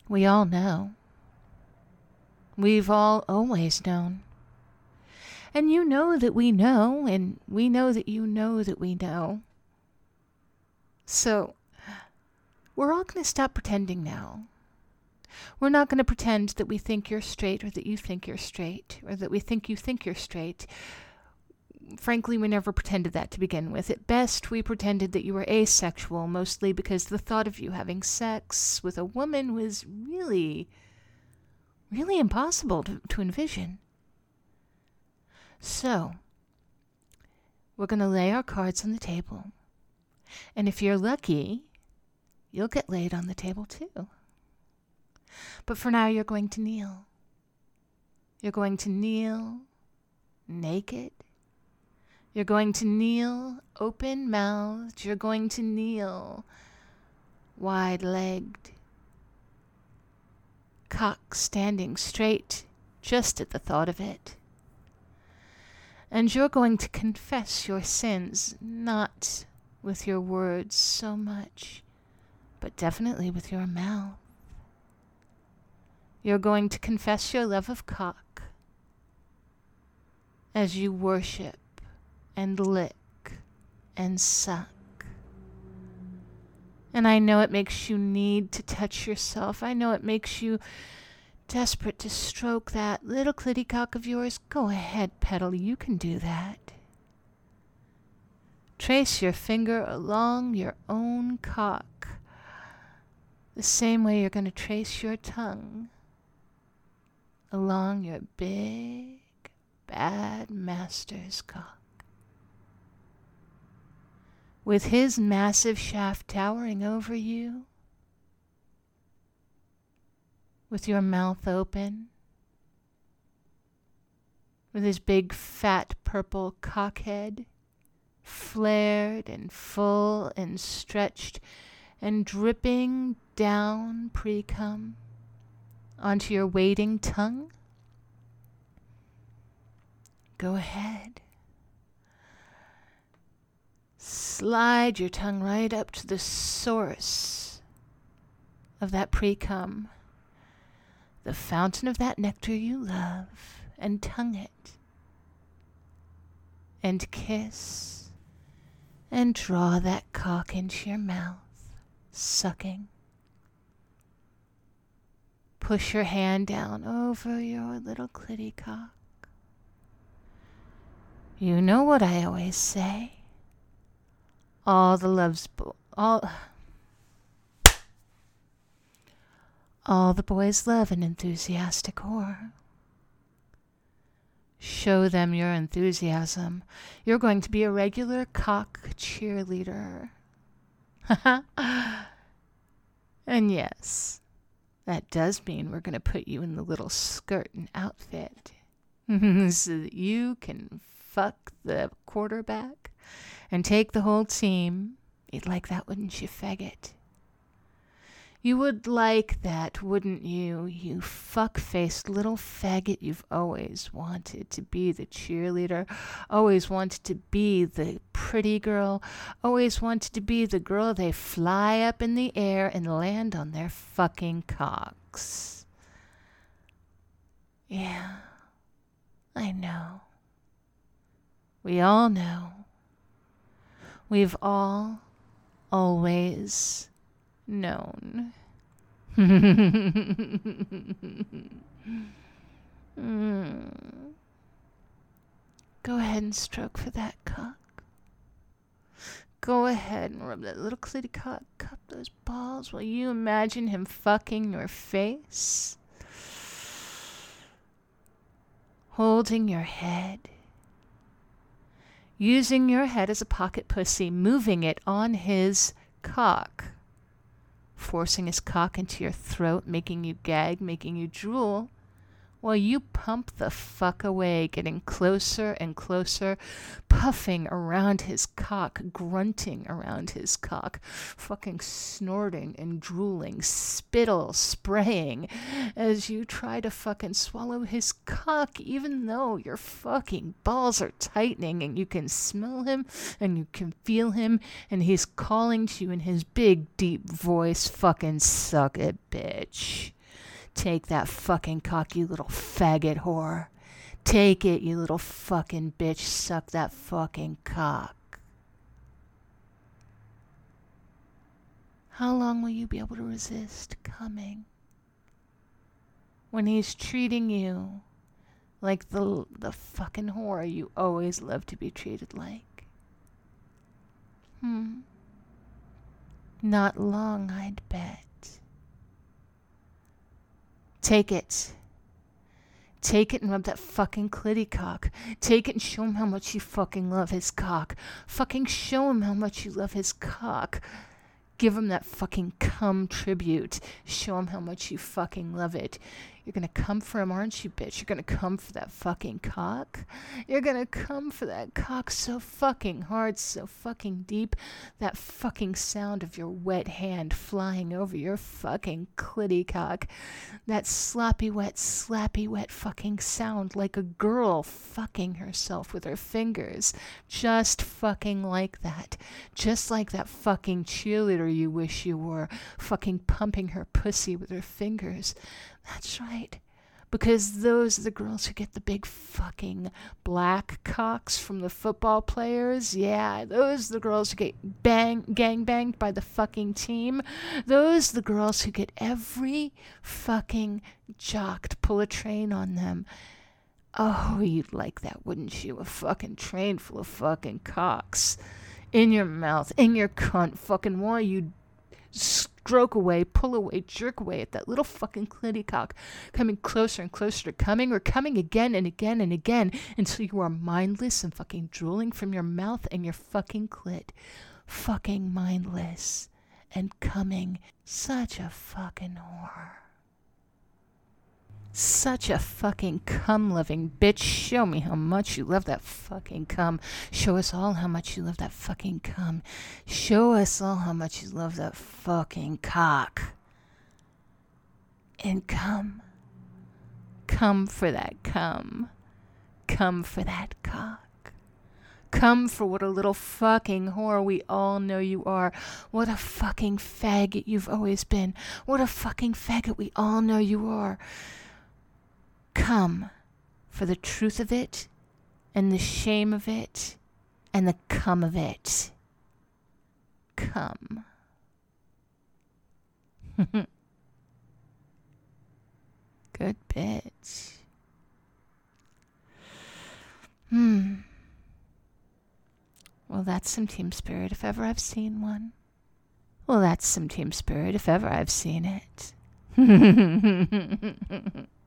We all know. We've all always known. And you know that we know, and we know that you know that we know. So, we're all going to stop pretending now. We're not going to pretend that we think you're straight or that you think you're straight or that we think you think you're straight. Frankly, we never pretended that to begin with. At best, we pretended that you were asexual, mostly because the thought of you having sex with a woman was really, really impossible to envision. So, we're going to lay our cards on the table. And if you're lucky, you'll get laid on the table too. But for now, you're going to kneel. You're going to kneel naked. You're going to kneel open-mouthed. You're going to kneel wide-legged. Cock standing straight just at the thought of it. And you're going to confess your sins, not with your words so much, but definitely with your mouth. You're going to confess your love of cock as you worship and lick and suck. And I know it makes you need to touch yourself. I know it makes you desperate to stroke that little clitty cock of yours. Go ahead, Petal, you can do that. Trace your finger along your own cock, the same way you're going to trace your tongue along your big, bad master's cock. With his massive shaft towering over you, with your mouth open, with his big, fat, purple cockhead, flared and full and stretched and dripping down pre-cum onto your waiting tongue. Go ahead. Slide your tongue right up to the source of that pre-cum, the fountain of that nectar you love, and tongue it, and kiss, and draw that cock into your mouth, sucking. Push your hand down over your little clitty cock. You know what I always say. All the boys love an enthusiastic whore. Show them your enthusiasm. You're going to be a regular cock cheerleader. And yes, that does mean we're going to put you in the little skirt and outfit so that you can fuck the quarterback and take the whole team. You'd like that, wouldn't you, faggot? You would like that, wouldn't you, you fuck-faced little faggot? You've always wanted to be the cheerleader, always wanted to be the pretty girl, always wanted to be the girl they fly up in the air and land on their fucking cocks. Yeah, I know. We all know. We've all always known. Go ahead and stroke for that cock. Go ahead and rub that little clitty cock up those balls while you imagine him fucking your face. Holding your head. Using your head as a pocket pussy, moving it on his cock. Forcing his cock into your throat, making you gag, making you drool, while you pump the fuck away, getting closer and closer, puffing around his cock, grunting around his cock, fucking snorting and drooling, spittle spraying as you try to fucking swallow his cock, even though your fucking balls are tightening and you can smell him and you can feel him and he's calling to you in his big deep voice, fucking suck it, bitch. Take that fucking cock, you little faggot whore. Take it, you little fucking bitch. Suck that fucking cock. How long will you be able to resist coming when he's treating you like the fucking whore you always love to be treated like? Not long, I'd bet. Take it. Take it and rub that fucking clitty cock. Take it and show him how much you fucking love his cock. Fucking show him how much you love his cock. Give him that fucking cum tribute. Show him how much you fucking love it. You're gonna come for him, aren't you, bitch? You're gonna come for that fucking cock. You're gonna come for that cock so fucking hard, so fucking deep. That fucking sound of your wet hand flying over your fucking clitty cock. That sloppy wet, slappy wet fucking sound like a girl fucking herself with her fingers. Just fucking like that. Just like that fucking cheerleader you wish you were, fucking pumping her pussy with her fingers. That's right. Because those are the girls who get the big fucking black cocks from the football players. Yeah, those are the girls who get gang banged by the fucking team. Those are the girls who get every fucking jock to pull a train on them. Oh, you'd like that, wouldn't you? A fucking train full of fucking cocks. In your mouth, in your cunt, fucking while you stroke away, pull away, jerk away at that little fucking clitty cock, coming closer and closer to coming, or coming again and again and again until you are mindless and fucking drooling from your mouth and your fucking clit. Fucking mindless and coming. Such a fucking whore. Such a fucking cum-loving bitch. Show me how much you love that fucking cum. Show us all how much you love that fucking cum. Show us all how much you love that fucking cock. And come. Come for that cum. Come for that cock. Come for what a little fucking whore we all know you are. What a fucking faggot you've always been. What a fucking faggot we all know you are. Come for the truth of it, and the shame of it, and the cum of it. Come. Good bitch. Well, that's some team spirit if ever I've seen one. Well, that's some team spirit if ever I've seen it.